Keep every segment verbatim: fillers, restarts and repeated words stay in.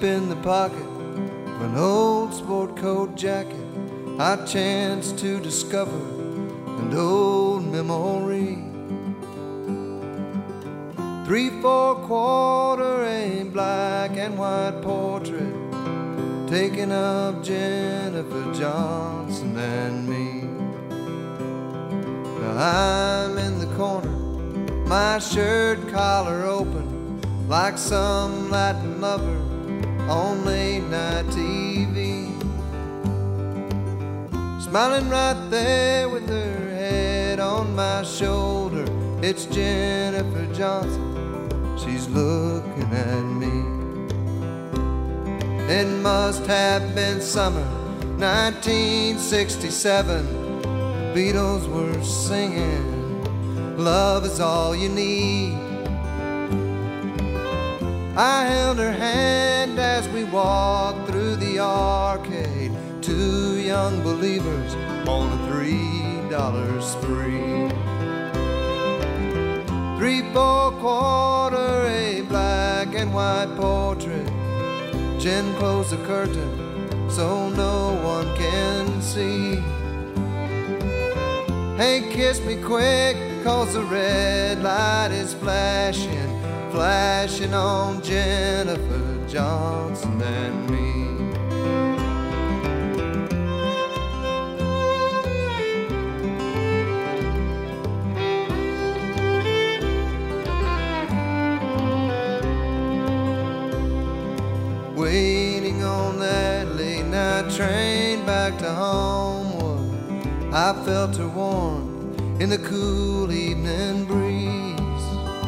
in the pocket of an old sport coat jacket, I chanced to discover an old memory. Three, four quarter, a black and white portrait taking of Jennifer Johnson and me. Now I'm in the corner, my shirt collar open, like some Latin lover on late night T V, smiling right there with her head on my shoulder. It's Jennifer Johnson, she's looking at me. It must have been summer nineteen sixty-seven. The Beatles were singing, love is all you need. I held her hand as we walked through the arcade, two young believers on a three dollar spree. Three, four quarter, a black and white portrait. Jen closed the curtain so no one can see. Hey, kiss me quick, cause the red light is flashing, flashing on Jennifer Johnson and me. Waiting on that late night train back to Homewood, I felt her warm in the cool evening breeze.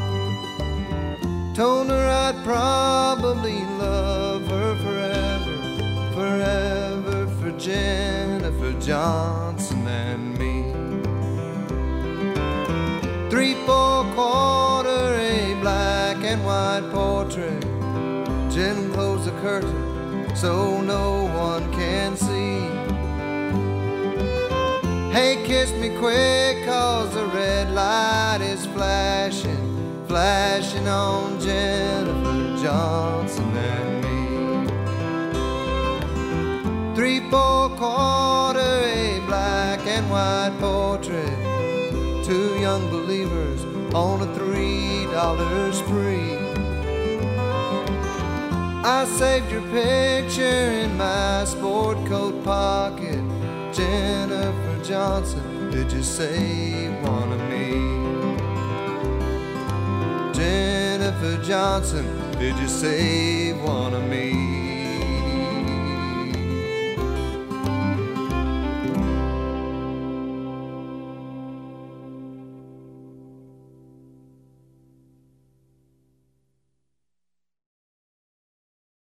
Told her I'd probably love her forever, forever, for Jennifer Johnson and me. Three, four quarter, a black and white portrait. Jen closed the curtain so no one can see. Hey, kiss me quick, cause the red light is flashing, flashing on Jennifer Johnson and me. Three, four quarter, a black and white portrait, two young believers on a three dollar spree. I saved your picture in my sport coat pocket. Jennifer Johnson, did you save one of me? Jennifer Johnson, did you save one of me?